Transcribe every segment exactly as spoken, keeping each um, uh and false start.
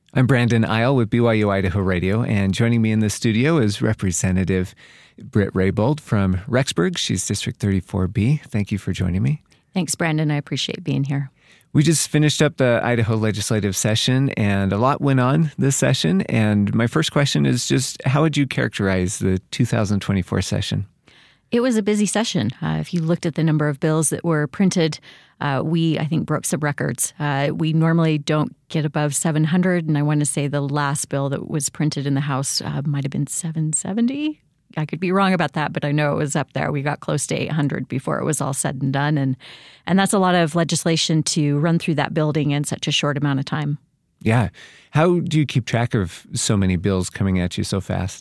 I'm Brandon Isle with B Y U Idaho Radio, and joining me in the studio is Representative Britt Raybould from Rexburg. She's District thirty-four B. Thank you for joining me. Thanks, Brandon. I appreciate being here. We just finished up the Idaho legislative session, and a lot went on this session. And my first question is just, how would you characterize the two thousand twenty-four session? It was a busy session. Uh, if you looked at the number of bills that were printed, uh, we, I think, broke some records. Uh, we normally don't get above seven hundred, and I want to say the last bill that was printed in the House uh, might have been seven seventy. I could be wrong about that, but I know it was up there. We got close to eight hundred before it was all said and done, and and that's a lot of legislation to run through that building in such a short amount of time. Yeah. How do you keep track of so many bills coming at you so fast?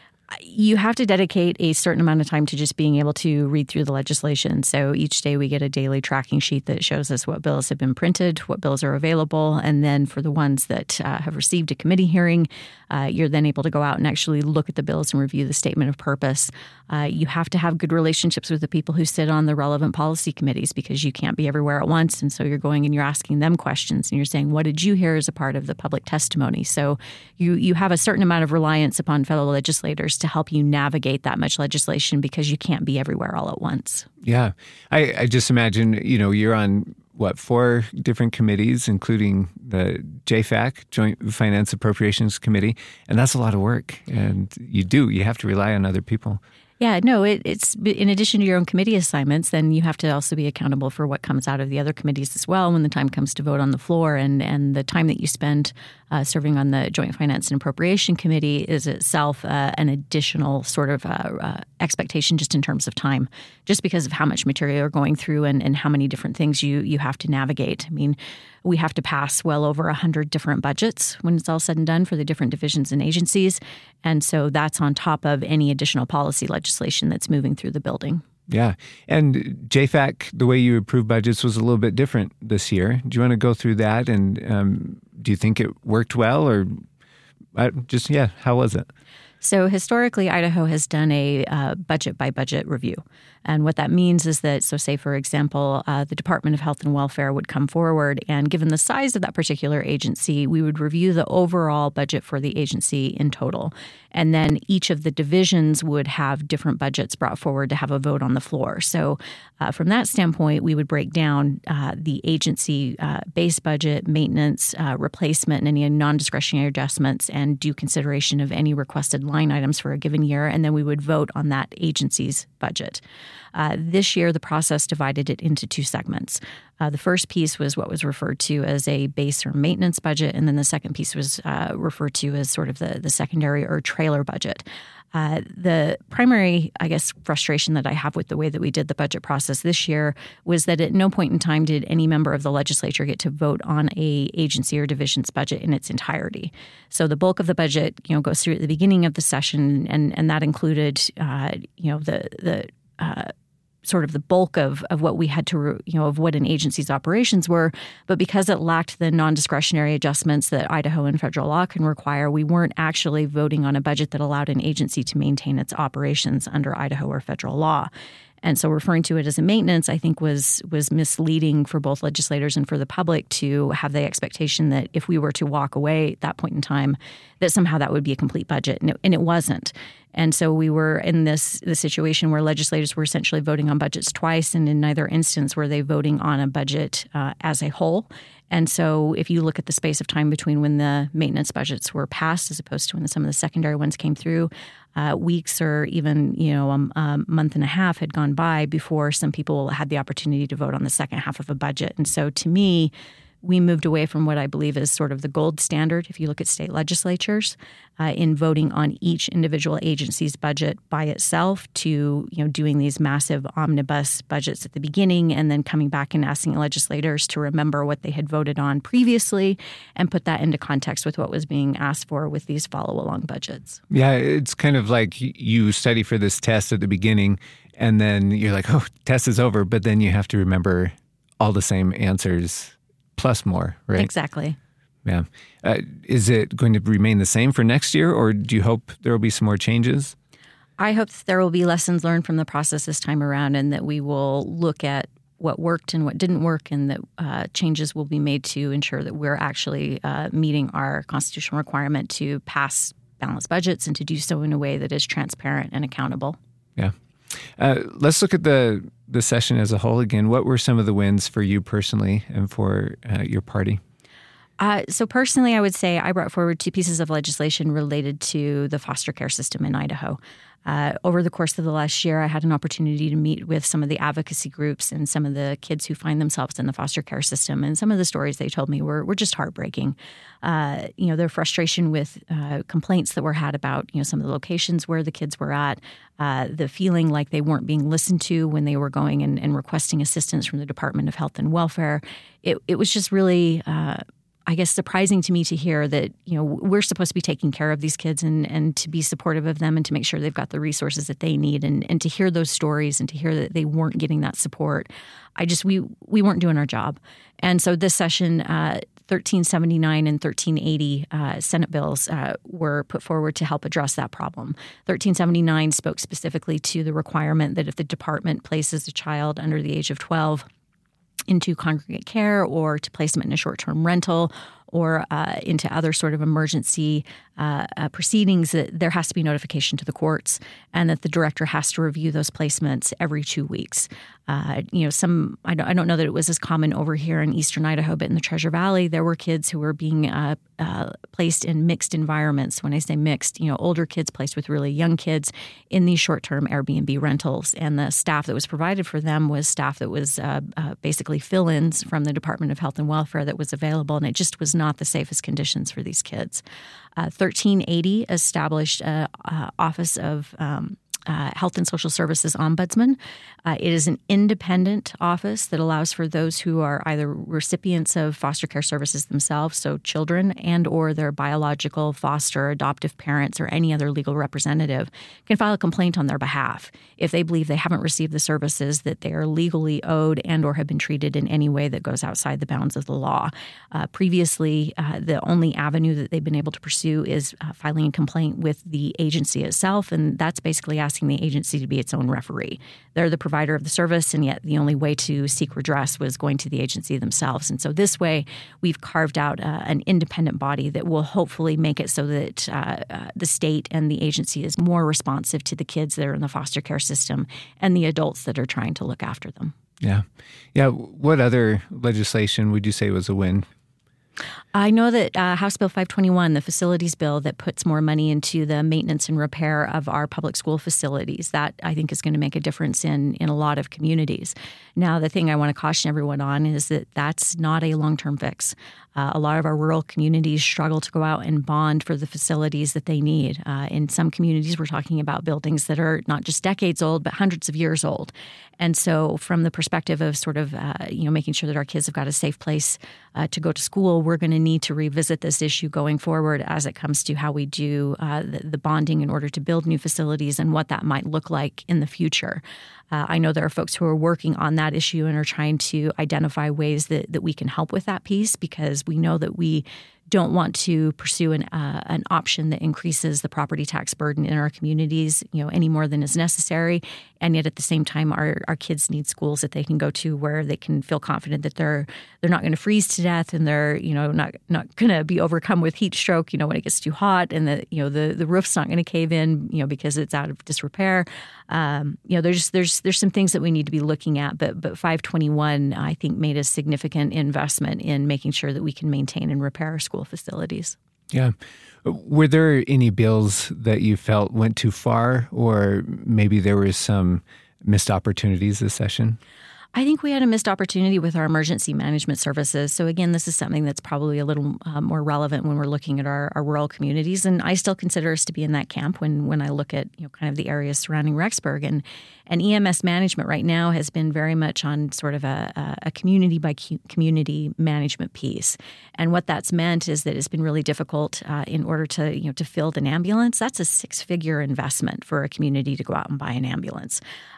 You have to dedicate a certain amount of time to just being able to read through the legislation. So each day we get a daily tracking sheet that shows us what bills have been printed, what bills are available, and then for the ones that uh, have received a committee hearing, uh, you're then able to go out and actually look at the bills and review the statement of purpose. Uh, you have to have good relationships with the people who sit on the relevant policy committees because you can't be everywhere at once. And so you're going and you're asking them questions and you're saying, what did you hear as a part of the public testimony? So you, you have a certain amount of reliance upon fellow legislators to help you navigate that much legislation because you can't be everywhere all at once. Yeah. I, I just imagine, you know, you're on, what, four different committees, including the J F A C, Joint Finance Appropriations Committee, and that's a lot of work. And you do, you have to rely on other people. Yeah, no, it, it's in addition to your own committee assignments, then you have to also be accountable for what comes out of the other committees as well when the time comes to vote on the floor. And, and the time that you spend uh, serving on the Joint Finance and Appropriation Committee is itself uh, an additional sort of uh, uh, expectation just in terms of time, just because of how much material you're going through and, and how many different things you, you have to navigate. I mean, we have to pass well over one hundred different budgets when it's all said and done for the different divisions and agencies. And so that's on top of any additional policy legislation that's moving through the building. Yeah. And J F A C, the way you approve budgets was a little bit different this year. Do you want to go through that? And um, do you think it worked well? Or uh, just, yeah, how was it? So historically, Idaho has done a uh, budget-by-budget review. And what that means is that, so say, for example, uh, the Department of Health and Welfare would come forward, and given the size of that particular agency, we would review the overall budget for the agency in total. And then each of the divisions would have different budgets brought forward to have a vote on the floor. So uh, from that standpoint, we would break down uh, the agency uh, base budget, maintenance, uh, replacement, and any non-discretionary adjustments, and due consideration of any requested line items for a given year, and then we would vote on that agency's budget. Uh, this year, the process divided it into two segments. Uh, the first piece was what was referred to as a base or maintenance budget, and then the second piece was uh, referred to as sort of the, the secondary or trailer budget. Uh, the primary, I guess, frustration that I have with the way that we did the budget process this year was that at no point in time did any member of the legislature get to vote on a agency or division's budget in its entirety. So the bulk of the budget, you know, goes through at the beginning of the session, and and that included, uh, you know, the the uh, sort of the bulk of, of what we had to, you know, of what an agency's operations were. But because it lacked the non-discretionary adjustments that Idaho and federal law can require, we weren't actually voting on a budget that allowed an agency to maintain its operations under Idaho or federal law. And so referring to it as a maintenance, I think, was was misleading for both legislators and for the public to have the expectation that if we were to walk away at that point in time, that somehow that would be a complete budget. And it, and it wasn't. And so we were in this the situation where legislators were essentially voting on budgets twice, and in neither instance were they voting on a budget uh, as a whole. And so if you look at the space of time between when the maintenance budgets were passed as opposed to when some of the secondary ones came through, uh, weeks or even, you know, a, a month and a half had gone by before some people had the opportunity to vote on the second half of a budget. And so to me, we moved away from what I believe is sort of the gold standard, if you look at state legislatures, uh, in voting on each individual agency's budget by itself, to, you know, doing these massive omnibus budgets at the beginning and then coming back and asking legislators to remember what they had voted on previously and put that into context with what was being asked for with these follow-along budgets. Yeah, it's kind of like you study for this test at the beginning and then you're like, oh, test is over, but then you have to remember all the same answers plus more, right? Exactly. Yeah. Uh, is it going to remain the same for next year, or do you hope there will be some more changes? I hope there will be lessons learned from the process this time around, and that we will look at what worked and what didn't work, and that uh, changes will be made to ensure that we're actually uh, meeting our constitutional requirement to pass balanced budgets and to do so in a way that is transparent and accountable. Yeah. Uh, let's look at the, the session as a whole again. What were some of the wins for you personally and for uh, your party? Uh, so personally, I would say I brought forward two pieces of legislation related to the foster care system in Idaho. Uh, over the course of the last year, I had an opportunity to meet with some of the advocacy groups and some of the kids who find themselves in the foster care system. And some of the stories they told me were were just heartbreaking. Uh, you know, their frustration with uh, complaints that were had about, you know, some of the locations where the kids were at, uh, the feeling like they weren't being listened to when they were going and, and requesting assistance from the Department of Health and Welfare. It, it was just really... Uh, I guess surprising to me to hear that, you know, we're supposed to be taking care of these kids and, and to be supportive of them and to make sure they've got the resources that they need, and, and to hear those stories and to hear that they weren't getting that support. I just, we we weren't doing our job. And so this session, uh, thirteen seventy-nine and thirteen eighty uh, Senate bills uh, were put forward to help address that problem. thirteen seventy-nine spoke specifically to the requirement that if the department places a child under the age of twelve into congregate care or to placement in a short-term rental or uh, into other sort of emergency uh, uh, proceedings, that there has to be notification to the courts and that the director has to review those placements every two weeks. Uh, you know, some I don't, I don't know that it was as common over here in eastern Idaho, but in the Treasure Valley, there were kids who were being uh, uh, placed in mixed environments. When I say mixed, you know, older kids placed with really young kids in these short-term Airbnb rentals, and the staff that was provided for them was staff that was uh, uh, basically fill-ins from the Department of Health and Welfare that was available, and it just was not the safest conditions for these kids. Uh, thirteen eighty established an uh, Office of um, uh, Health and Social Services Ombudsman. Uh, it is an independent office that allows for those who are either recipients of foster care services themselves, so children and or their biological foster, adoptive parents, or any other legal representative, can file a complaint on their behalf if they believe they haven't received the services that they are legally owed and or have been treated in any way that goes outside the bounds of the law. Uh, previously, uh, the only avenue that they've been able to pursue is uh, filing a complaint with the agency itself, and that's basically asking the agency to be its own referee. They're the provider of the service, and yet the only way to seek redress was going to the agency themselves. And so this way, we've carved out uh, an independent body that will hopefully make it so that uh, uh, the state and the agency is more responsive to the kids that are in the foster care system and the adults that are trying to look after them. Yeah. Yeah. What other legislation would you say was a win? I know that uh, House Bill five twenty-one, the facilities bill that puts more money into the maintenance and repair of our public school facilities, that I think is going to make a difference in, in a lot of communities. Now, the thing I want to caution everyone on is that that's not a long-term fix. Uh, a lot of our rural communities struggle to go out and bond for the facilities that they need. Uh, in some communities, we're talking about buildings that are not just decades old, but hundreds of years old. And so from the perspective of sort of, uh, you know, making sure that our kids have got a safe place uh, to go to school, we're going to need to revisit this issue going forward as it comes to how we do uh, the, the bonding in order to build new facilities and what that might look like in the future. Uh, I know there are folks who are working on that issue and are trying to identify ways that, that we can help with that piece, because we know that we don't want to pursue an uh, an option that increases the property tax burden in our communities, you know, any more than is necessary. And yet at the same time, our, our kids need schools that they can go to where they can feel confident that they're they're not going to freeze to death, and they're, you know, not not going to be overcome with heat stroke, you know, when it gets too hot, and that, you know, the, the roof's not going to cave in, you know, because it's out of disrepair. Um, you know, there's there's there's some things that we need to be looking at, but but five twenty-one, I think, made a significant investment in making sure that we can maintain and repair our school facilities. Yeah. Were there any bills that you felt went too far, or maybe there were some missed opportunities this session? I think we had a missed opportunity with our emergency management services. So again, this is something that's probably a little uh, more relevant when we're looking at our, our rural communities. And I still consider us to be in that camp when when I look at, you know, kind of the areas surrounding Rexburg. And, and E M S management right now has been very much on sort of a, a community by community management piece. And what that's meant is that it's been really difficult uh, in order to, you know, to field an ambulance. That's a six-figure investment for a community to go out and buy an ambulance.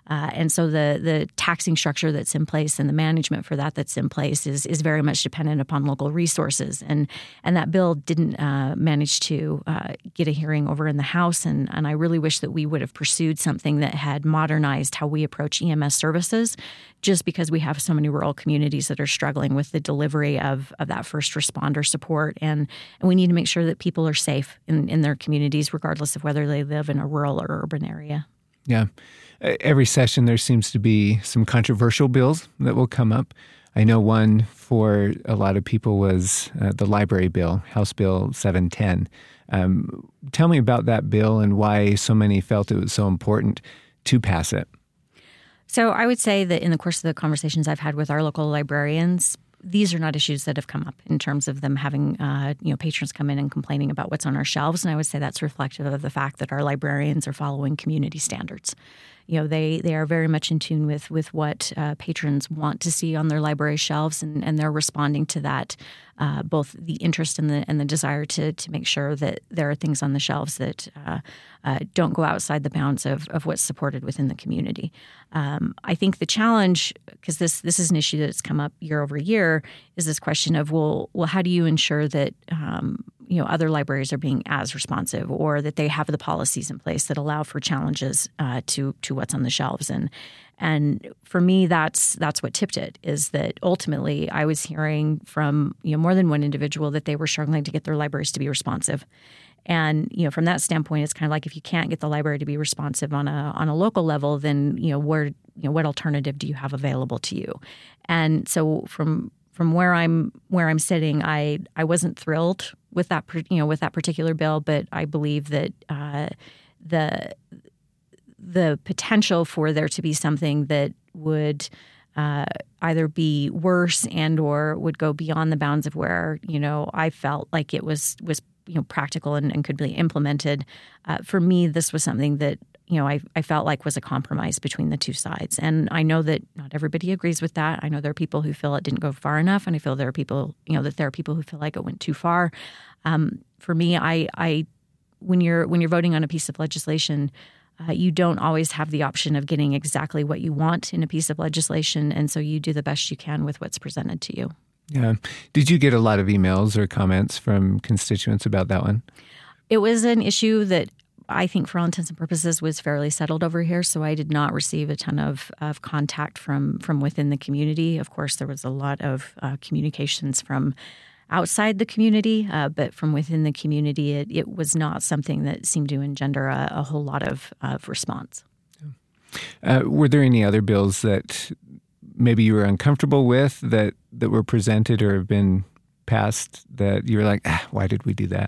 Uh, and so the the taxing structure that's in place and the management for that that's in place is is very much dependent upon local resources. And and that bill didn't uh, manage to uh, get a hearing over in the House. And, and I really wish that we would have pursued something that had modernized how we approach E M S services, just because we have so many rural communities that are struggling with the delivery of, of that first responder support. And, and we need to make sure that people are safe in, in their communities, regardless of whether they live in a rural or urban area. Yeah. Every session there seems to be some controversial bills that will come up. I know one for a lot of people was uh, the library bill, House Bill seven ten. Um, tell me about that bill and why so many felt it was so important to pass it. So I would say that in the course of the conversations I've had with our local librarians, these are not issues that have come up in terms of them having, uh, you know, patrons come in and complaining about what's on our shelves. And I would say that's reflective of the fact that our librarians are following community standards. You know, they they are very much in tune with with what uh, patrons want to see on their library shelves, and, and they're responding to that, uh, both the interest and the and the desire to to make sure that there are things on the shelves that uh, uh, don't go outside the bounds of, of what's supported within the community. Um, I think the challenge, because this this is an issue that's come up year over year, is this question of well, well, how do you ensure that um, you know, other libraries are being as responsive, or that they have the policies in place that allow for challenges uh, to to what's on the shelves. And and for me, that's that's what tipped it, is that ultimately I was hearing from, you know, more than one individual that they were struggling to get their libraries to be responsive. And, you know, from that standpoint, it's kind of like, if you can't get the library to be responsive on a on a local level, then, you know, where, you know, what alternative do you have available to you? And so from From where I'm where I'm sitting, I I wasn't thrilled with that you know with that particular bill, but I believe that uh, the the potential for there to be something that would uh, either be worse and or would go beyond the bounds of where, you know, I felt like it was was you know practical and, and could be implemented. Uh, for me, this was something that, you know, I, I felt like was a compromise between the two sides. And I know that not everybody agrees with that. I know there are people who feel it didn't go far enough, and I feel there are people, you know, that there are people who feel like it went too far. Um, for me, I, I, when you're when you're voting on a piece of legislation, uh, you don't always have the option of getting exactly what you want in a piece of legislation, and so you do the best you can with what's presented to you. Yeah. Did you get a lot of emails or comments from constituents about that one? It was an issue that I think for all intents and purposes was fairly settled over here, so I did not receive a ton of, of contact from from within the community. Of course, there was a lot of uh, communications from outside the community, uh, but from within the community, it, it was not something that seemed to engender a, a whole lot of, of response. Uh, were there any other bills that maybe you were uncomfortable with that, that were presented or have been passed that you were like, ah, why did we do that?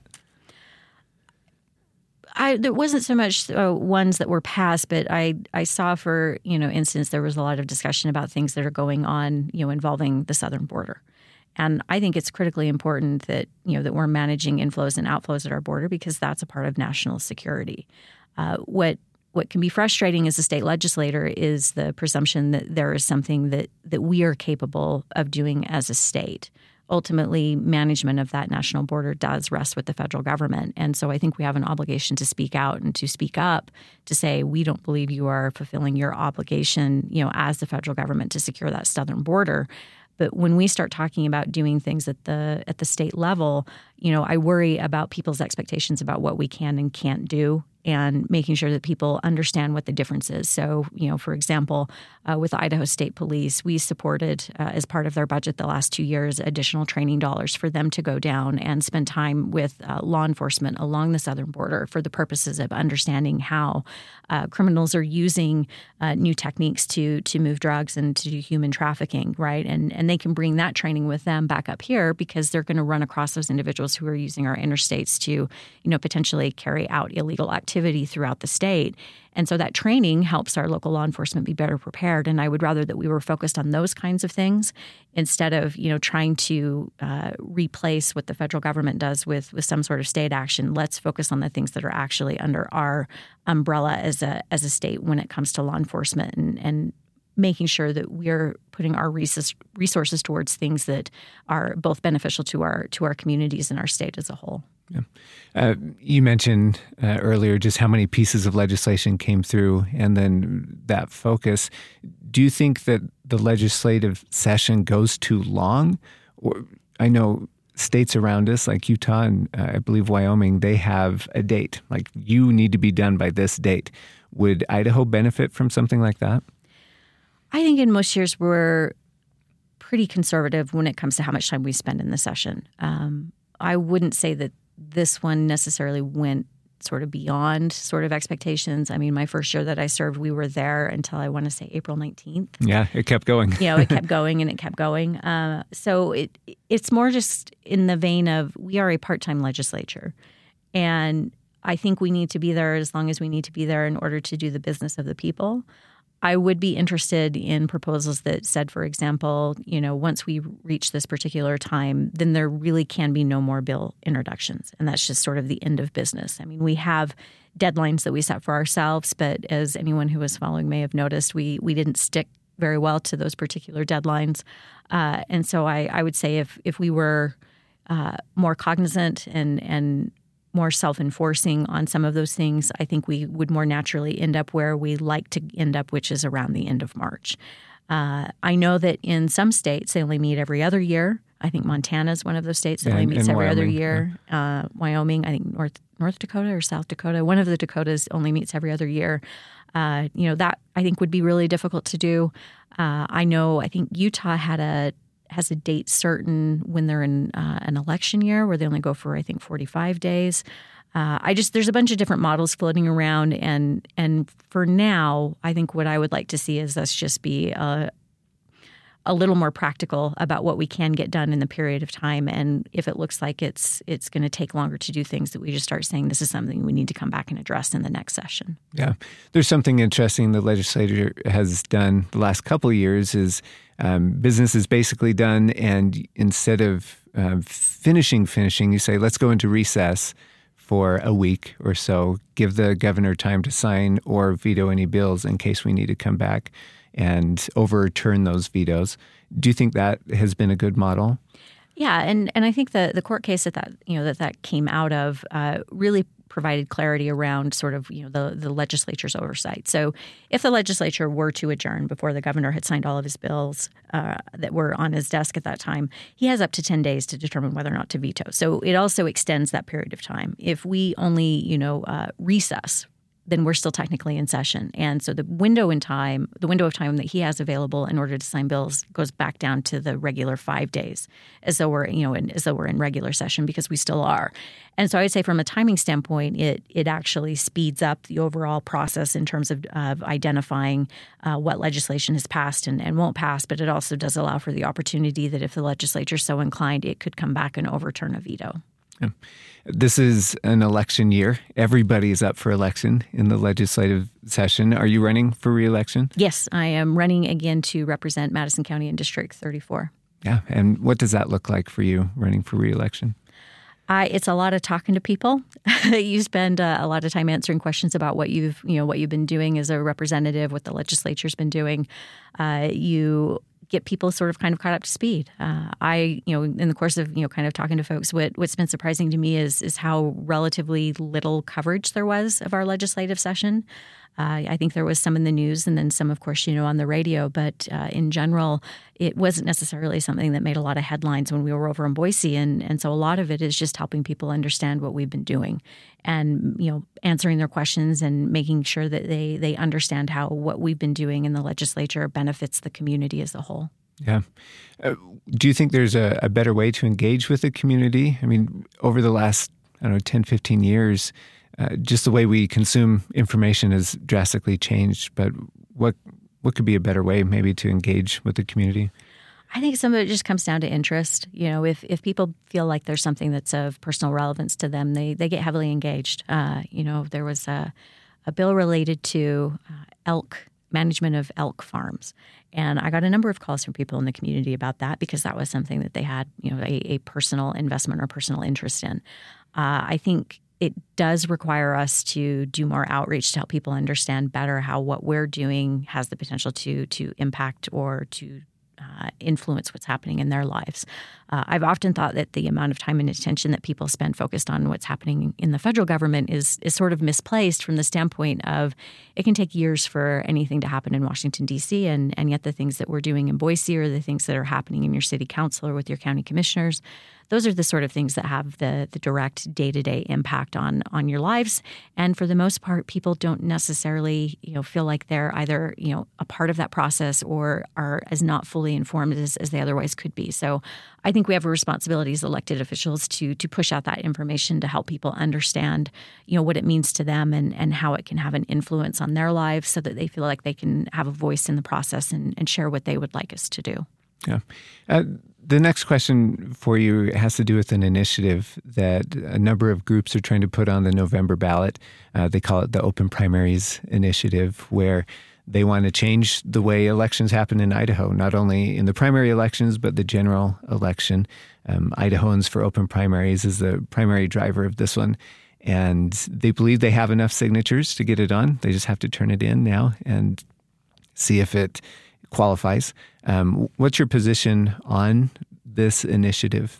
I, there wasn't so much uh, ones that were passed, but I, I saw, for, you know, instance, there was a lot of discussion about things that are going on, you know, involving the southern border. And I think it's critically important that, you know, that we're managing inflows and outflows at our border, because that's a part of national security. Uh, what what can be frustrating as a state legislator is the presumption that there is something that, that we are capable of doing as a state. Ultimately, management of that national border does rest with the federal government. And so I think we have an obligation to speak out and to speak up to say, we don't believe you are fulfilling your obligation, you know, as the federal government to secure that southern border. But when we start talking about doing things at the at the state level, you know, I worry about people's expectations about what we can and can't do, and making sure that people understand what the difference is. So, you know, for example, uh, with the Idaho State Police, we supported, uh, as part of their budget the last two years, additional training dollars for them to go down and spend time with uh, law enforcement along the southern border for the purposes of understanding how uh, criminals are using uh, new techniques to to move drugs and to do human trafficking, right? And and they can bring that training with them back up here, because they're going to run across those individuals who are using our interstates to, you know, potentially carry out illegal activity throughout the state. And so that training helps our local law enforcement be better prepared. And I would rather that we were focused on those kinds of things instead of, you know, trying to uh, replace what the federal government does with, with some sort of state action. Let's focus on the things that are actually under our umbrella as a as a state when it comes to law enforcement, and, and making sure that we're putting our resources towards things that are both beneficial to our to our communities and our state as a whole. Yeah. Uh, you mentioned uh, earlier just how many pieces of legislation came through and then that focus. Do you think that the legislative session goes too long? Or, I know states around us like Utah and uh, I believe Wyoming, they have a date. Like you need to be done by this date. Would Idaho benefit from something like that? I think in most years we're pretty conservative when it comes to how much time we spend in the session. Um, I wouldn't say that this one necessarily went sort of beyond sort of expectations. I mean, my first year that I served, we were there until I want to say April nineteenth. Yeah, it kept going. you know, it kept going and it kept going. Uh, so it it's more just in the vein of we are a part-time legislature. And I think we need to be there as long as we need to be there in order to do the business of the people. I would be interested in proposals that said, for example, you know, once we reach this particular time, then there really can be no more bill introductions. And that's just sort of the end of business. I mean, we have deadlines that we set for ourselves, but as anyone who was following may have noticed, we we didn't stick very well to those particular deadlines. Uh, and so I, I would say if if we were uh, more cognizant and and more self-enforcing on some of those things, I think we would more naturally end up where we like to end up, which is around the end of March. Uh, I know that in some states, they only meet every other year. I think Montana is one of those states that yeah, only meets every Wyoming, other year. Yeah. Uh, Wyoming, I think North North Dakota or South Dakota, one of the Dakotas only meets every other year. Uh, you know, that I think would be really difficult to do. Uh, I know, I think Utah had a has a date certain when they're in uh, an election year where they only go for, I think, forty-five days. Uh, I just there's a bunch of different models floating around, and and for now, I think what I would like to see is us just be a, a little more practical about what we can get done in the period of time, and if it looks like it's it's going to take longer to do things, that we just start saying this is something we need to come back and address in the next session. Yeah, there's something interesting the legislature has done the last couple of years is. Um, business is basically done, and instead of uh, finishing, finishing, you say, let's go into recess for a week or so, give the governor time to sign or veto any bills in case we need to come back and overturn those vetoes. Do you think that has been a good model? Yeah, and, and I think the the court case that that you know that that came out of uh, really provided clarity around sort of you know the the legislature's oversight. So if the legislature were to adjourn before the governor had signed all of his bills uh, that were on his desk at that time, he has up to ten days to determine whether or not to veto. So it also extends that period of time. If we only you know uh, recess, then we're still technically in session. And so the window in time, the window of time that he has available in order to sign bills goes back down to the regular five days as though we're, you know, in, as though we're in regular session, because we still are. And so I'd say from a timing standpoint, it it actually speeds up the overall process in terms of, of identifying uh, what legislation has passed and, and won't pass, but it also does allow for the opportunity that if the legislature is so inclined, it could come back and overturn a veto. Yeah. This is an election year. Everybody is up for election in the legislative session. Are you running for re-election? Yes, I am running again to represent Madison County in District thirty-four. Yeah, and what does that look like for you running for re-election? Uh, it's a lot of talking to people. You spend uh, a lot of time answering questions about what you've, you know, what you've been doing as a representative, what the legislature's been doing. Uh, you get people sort of kind of caught up to speed. Uh, I, you know, in the course of, you know, kind of talking to folks, what, what's been surprising to me is is how relatively little coverage there was of our legislative session. Uh, I think there was some in the news and then some, of course, you know, on the radio. But uh, in general, it wasn't necessarily something that made a lot of headlines when we were over in Boise. And, and so a lot of it is just helping people understand what we've been doing and, you know, answering their questions and making sure that they, they understand how what we've been doing in the legislature benefits the community as a whole. Yeah. Uh, do you think there's a, a better way to engage with the community? I mean, over the last, I don't know, ten, fifteen years, Uh, just the way we consume information has drastically changed, but what what could be a better way maybe to engage with the community? I think some of it just comes down to interest. You know, if, if people feel like there's something that's of personal relevance to them, they, they get heavily engaged. Uh, you know, there was a, a bill related to uh, elk, management of elk farms. And I got a number of calls from people in the community about that because that was something that they had, you know, a, a personal investment or personal interest in. Uh, I think it does require us to do more outreach to help people understand better how what we're doing has the potential to to impact or to uh, influence what's happening in their lives. Uh, I've often thought that the amount of time and attention that people spend focused on what's happening in the federal government is is sort of misplaced from the standpoint of it can take years for anything to happen in Washington, D C, and, and yet the things that we're doing in Boise or the things that are happening in your city council or with your county commissioners, those are the sort of things that have the, the direct day-to-day impact on on your lives. And for the most part, people don't necessarily, you know, feel like they're either, you know, a part of that process or are as not fully informed as, as they otherwise could be. So I think we have a responsibility as elected officials to to push out that information to help people understand, you know, what it means to them and, and how it can have an influence on their lives so that they feel like they can have a voice in the process and, and share what they would like us to do. Yeah. Uh, the next question for you has to do with an initiative that a number of groups are trying to put on the November ballot. Uh, they call it the Open Primaries Initiative, where they want to change the way elections happen in Idaho, not only in the primary elections, but the general election. Um, Idahoans for Open Primaries is the primary driver of this one. And they believe they have enough signatures to get it on. They just have to turn it in now and see if it qualifies. Um, what's your position on this initiative?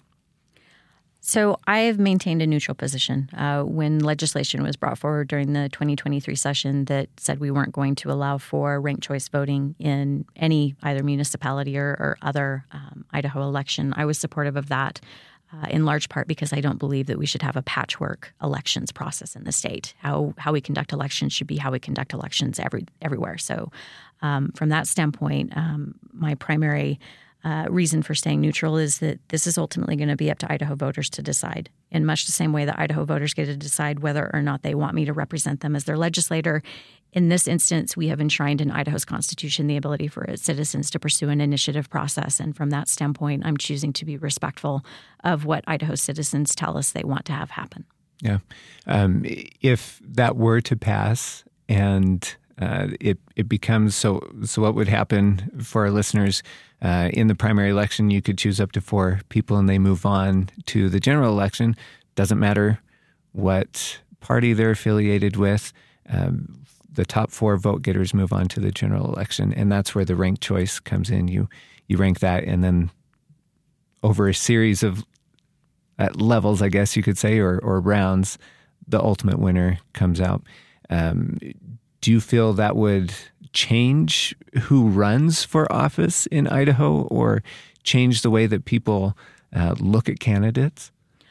So I have maintained a neutral position. Uh, when legislation was brought forward during the twenty twenty-three session that said we weren't going to allow for ranked choice voting in any either municipality or, or other um, Idaho election, I was supportive of that. Uh, in large part because I don't believe that we should have a patchwork elections process in the state. How how we conduct elections should be how we conduct elections every everywhere. So um, from that standpoint, um, my primary uh, reason for staying neutral is that this is ultimately going to be up to Idaho voters to decide. In much the same way that Idaho voters get to decide whether or not they want me to represent them as their legislator. In this instance, we have enshrined in Idaho's Constitution the ability for its citizens to pursue an initiative process. And from that standpoint, I'm choosing to be respectful of what Idaho citizens tell us they want to have happen. Yeah. Um, if that were to pass and uh, it it becomes so, so what would happen for our listeners? Uh, in the primary election, you could choose up to four people and they move on to the general election. Doesn't matter what party they're affiliated with. Um, the top four vote getters move on to the general election, and that's where the ranked choice comes in. You you rank that, and then over a series of uh, levels, I guess you could say, or, or rounds, the ultimate winner comes out. Um, do you feel that would change who runs for office in Idaho or change the way that people uh, look at candidates?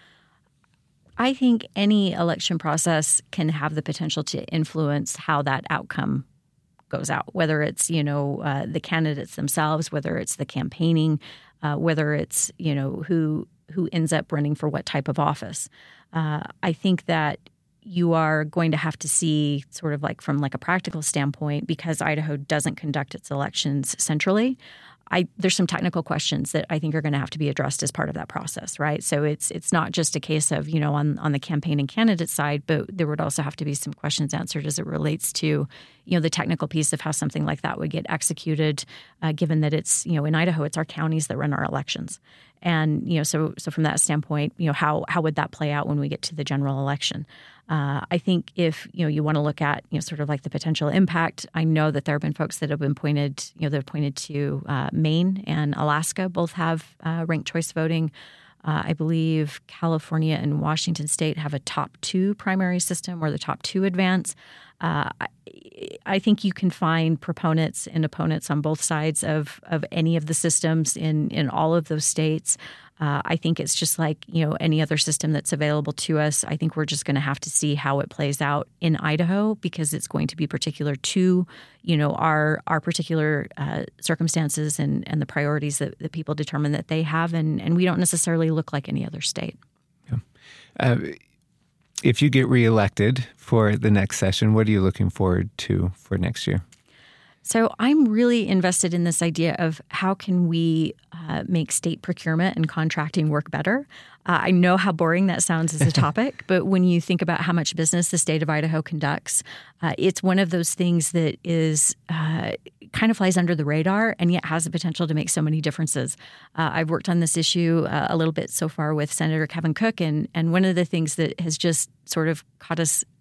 I think any election process can have the potential to influence how that outcome goes out, whether it's, you know, uh, the candidates themselves, whether it's the campaigning, uh, whether it's, you know, who who ends up running for what type of office. Uh, I think that you are going to have to see sort of like from like a practical standpoint, because Idaho doesn't conduct its elections centrally. I, there's some technical questions that I think are going to have to be addressed as part of that process, right? So it's it's not just a case of, you know, on, on the campaign and candidate side, but there would also have to be some questions answered as it relates to, you know, the technical piece of how something like that would get executed, uh, given that it's, you know, in Idaho, it's our counties that run our elections. And, you know, so so from that standpoint, you know, how how would that play out when we get to the general election? Uh, I think if, you know, you want to look at, you know, sort of like the potential impact, I know that there have been folks that have been pointed, you know, they've pointed to uh, Maine and Alaska both have uh, ranked choice voting. Uh, I believe California and Washington State have a top two primary system where the top two advance. Uh, I, I think you can find proponents and opponents on both sides of, of any of the systems in, in all of those states. Uh, I think it's just like, you know, any other system that's available to us. I think we're just going to have to see how it plays out in Idaho, because it's going to be particular to, you know, our our particular uh, circumstances and, and the priorities that, that people determine that they have. And, and we don't necessarily look like any other state. Yeah. Uh, if you get reelected for the next session, what are you looking forward to for next year? So I'm really invested in this idea of how can we uh, make state procurement and contracting work better. Uh, I know how boring that sounds as a topic, but when you think about how much business the state of Idaho conducts, uh, it's one of those things that is uh, kind of flies under the radar and yet has the potential to make so many differences. Uh, I've worked on this issue uh, a little bit so far with Senator Kevin Cook, and and one of the things that has just sort of caught us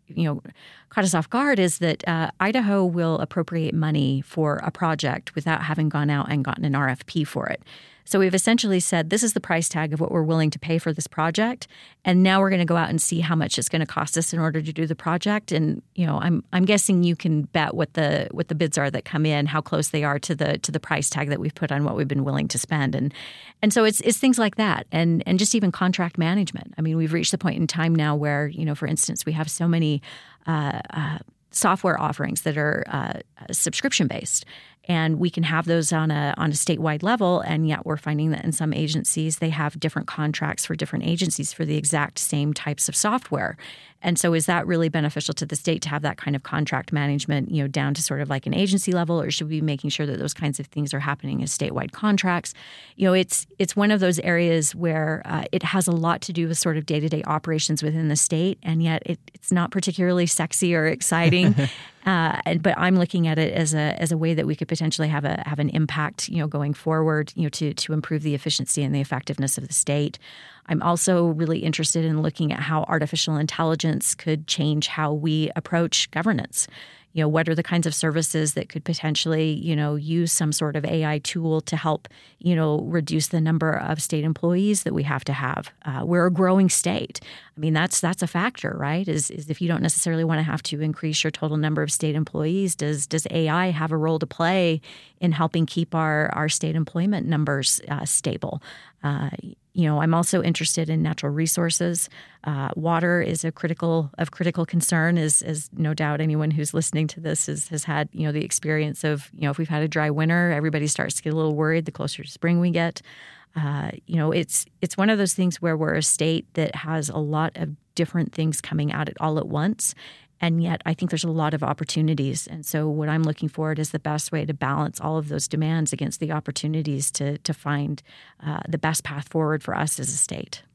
you know, caught us off guard is that uh, Idaho will appropriate money for a project without having gone out and gotten an R F P for it. So we've essentially said, this is the price tag of what we're willing to pay for this project. And now we're going to go out and see how much it's going to cost us in order to do the project. And, you know, I'm I'm guessing you can bet what the what the bids are that come in, how close they are to the to the price tag that we've put on what we've been willing to spend. And and so it's it's things like that. And and just even contract management. I mean, we've reached the point in time now where, you know, for instance, we have so many uh, uh, software offerings that are uh, subscription based. And we can have those on a on a statewide level, and yet we're finding that in some agencies they have different contracts for different agencies for the exact same types of software. And so is that really beneficial to the state to have that kind of contract management, you know, down to sort of like an agency level, or should we be making sure that those kinds of things are happening as statewide contracts? You know, it's it's one of those areas where uh, it has a lot to do with sort of day-to-day operations within the state, and yet it, it's not particularly sexy or exciting. Uh, but I'm looking at it as a as a way that we could potentially have a have an impact, you know, going forward, you know, to to improve the efficiency and the effectiveness of the state. I'm also really interested in looking at how artificial intelligence could change how we approach governance. You know, what are the kinds of services that could potentially, you know, use some sort of A I tool to help, you know, reduce the number of state employees that we have to have. Uh, we're a growing state. I mean, that's that's a factor, right? Is is if you don't necessarily want to have to increase your total number of state employees, does does A I have a role to play in helping keep our our state employment numbers uh, stable? Uh, you know, I'm also interested in natural resources. Uh, water is a critical of critical concern, as, as no doubt anyone who's listening to this is, has had, you know, the experience of, you know, if we've had a dry winter, everybody starts to get a little worried the closer to spring we get. Uh, you know, it's it's one of those things where we're a state that has a lot of different things coming at it all at once. And yet I think there's a lot of opportunities. And so what I'm looking for is the best way to balance all of those demands against the opportunities to to find uh, the best path forward for us as a state.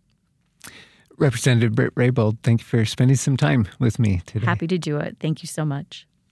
Representative Britt Raybould, thank you for spending some time with me today. Happy to do it. Thank you so much.